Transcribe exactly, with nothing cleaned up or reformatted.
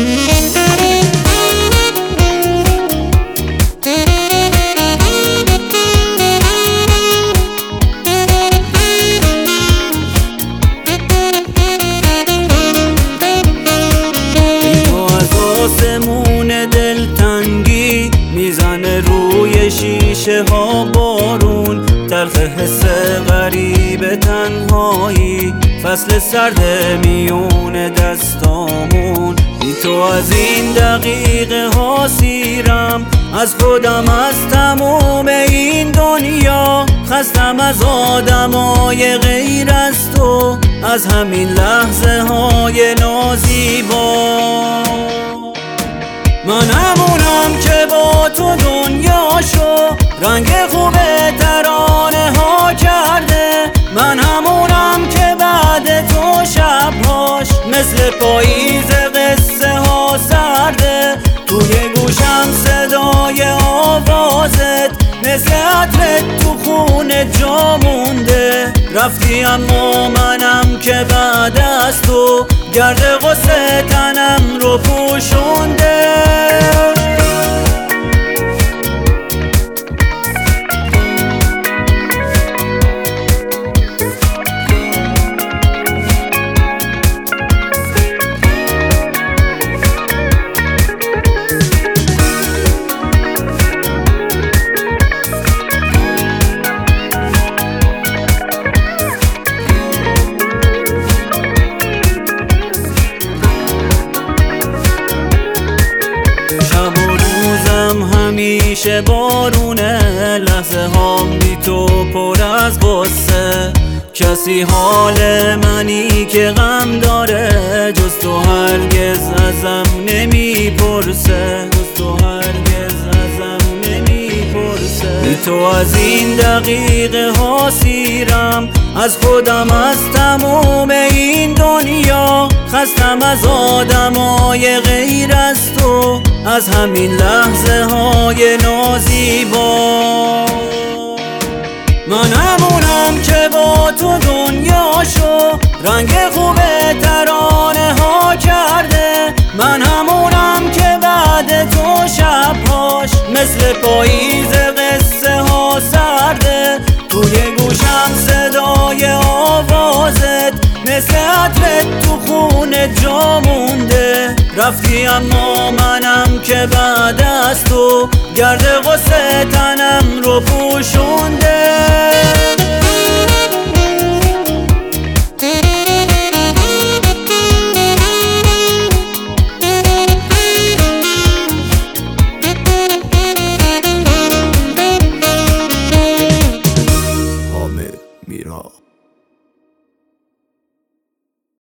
دلتنگی میزنه روی شیشه ها بارون، تلخ حس غریب تنهایی، فصل سرد میون دستامون. بی تو از این دقیقه ها سیرم، از خودم، از تموم این دنیا. خستم از آدمای غیر از تو، از همین لحظه های نازیبا. من همونم که با تو دنیاشو رنگ خوب ترانه ها کرده. من همونم که بعد تو شبهاش مثل پاییز قصه ها سرده. توی گوشم صدای آوازت مثل عطرت تو خونه جا مونده. رفتی اما منم که بعد از تو گرد غصه تنم رو پوشونده. همیشه بارونه، لحظه هام بی تو پر از غصه. کسی حال منی که غم داره جز تو هرگز ازم نمیپرسه، جز تو هرگز ازم نمیپرسه. بی تو از این دقیقه ها سیرم، از خودم، از تموم این دنیا. خستم از آدمای غیر از تو، از همین لحظه های نازیبا. من همونم که با تو دنیاشو رنگ خوب ترانه ها کرده. من همونم که بعد تو شبهاش مثل پاییز قصه ها سرده. توی گوشم صدای آوازت مثل عطرت تو خونه جا مونده. رفتی اما منم که بعد از تو گرد غصه تنم رو پوشونده.